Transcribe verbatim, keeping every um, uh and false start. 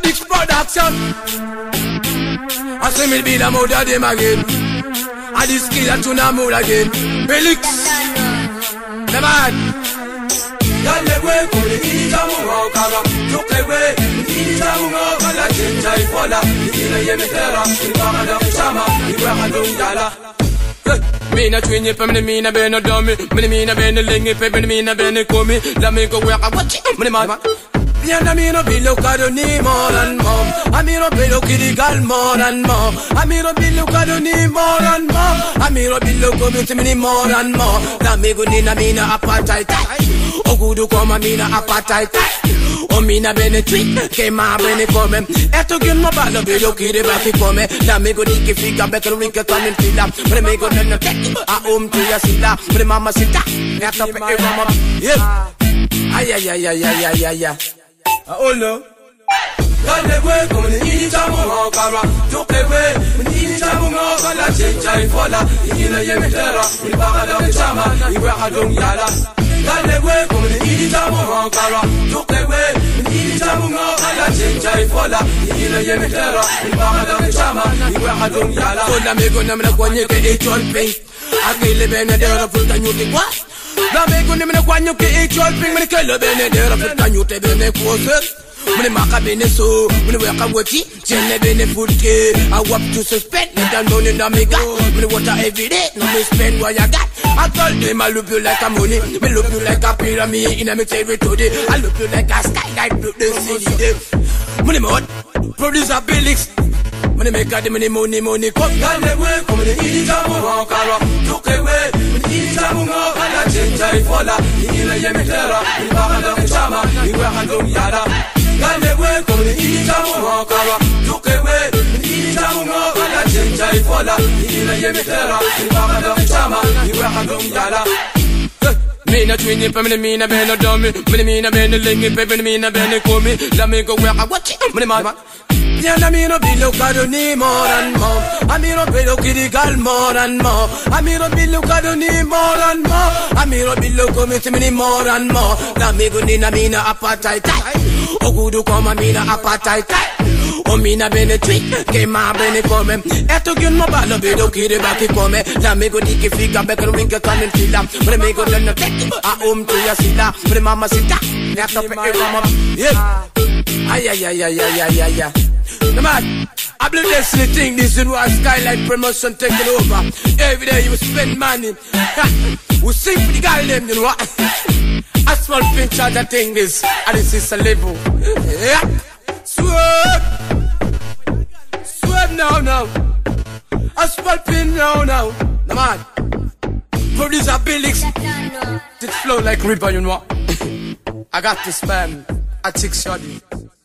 Big production. I say me be the mother them again. I this killer to na mood again. Felix, the man. Yalle we kule ijamu ngokara. Tuke we ijamu ngokara. Chenja ifola. Ile yemetera. Ibama da kuchama. Ibama dungala. Mina twinye pe mene mina beno domi. Mene mina beno lengi pe mene mina beno komi. La me go weka wachi. Mene mama. Piano mino bilo cado ni more and more. Amiro bilo kirigal more and more. Amiro bilo cado ni more and more. Amiro bilo community mini more and more. Na me go ni na mina appetite. Ogudu koma mina appetite. O mina bene tweet, che ma bene come. Eto che no ballo bilo kiri baki come. Na me go ni che figa becco rinca con il fila. Pre me go nel tek. A um tu ya sila. Pre mama sita. Eto pe e mama. Yeah. Ay ay ay ay ay ay ay ay. Oh no. Yalle we come ni ijamu ngokara. Tuke we ni ijamu ngokara. Chenja ifola. Ile yemetera. Ibaka da chama. Iwe hadung yala. Yalle we come ni ijamu ngokara. Tuke we ni ijamu ngokara. Chenja ifola. Ile yemetera. Ibaka da chama. Iwe hadung yala. Ola me go na mna kwanye ke echol pay. Akile bene dera futa nyuti kwa. La me go na mna kwanye ke echol pay. Mne kele bene dera futa nyuti bene kwose. Mune maka bene so, mune weka weti, chene bene foodke. I want to suspect, me down down in the mega. Mune water every day, no me spend what you got. I told them I look you like a money, me look you like a pyramid in a me territory. I look you like a skylight, look the city. Mune mod, producer Felix. Mune make a the money, money, money come. Yalle we, come the ijamu ngokara. Tuke we, ijamu ngokara. Chenja ifola, ile yemetera. Ibaka da chama, iwe handung yada. Yalle we come ni ijamu ngokara. Tuke we ijamu ngokara. Chenja ifola. Ile yemetera. Ibaka da chama. Iwe handung yala. Mina twinye pe mene mina beno domi. Mene mina beno lengi pe mene mina beno komi. La me go weka wachi. Mene mama. Piano mino bilo cado ni more and more. Amiro bilo kirigal more and more. Amiro bilo cado ni more and more. Amiro bilo community mini more and more. La me go ni na mina appetite. Ogudu koma mina appetite. O mina bene tweet, che ma bene come. Eto che no ballo vedo kiri baki come. La me go di che figa becco rinca con il fila. Pre me go nel tek. A um tu ya sila. Pre mama sita. Eto pe e mama. Yeah. Ay ay ay ay ay ay ay ay. No man, I believe this the thing. This is why Skylight Promotion taking over. Every day you spend money. We sing for the guy them, you know what? A small pinch of the thing this, and this is a level. Yeah. Swerve, swerve now now. A small pin now now. No man, producer Felix. It flow like river, you know what? I got this man. I take shoddy.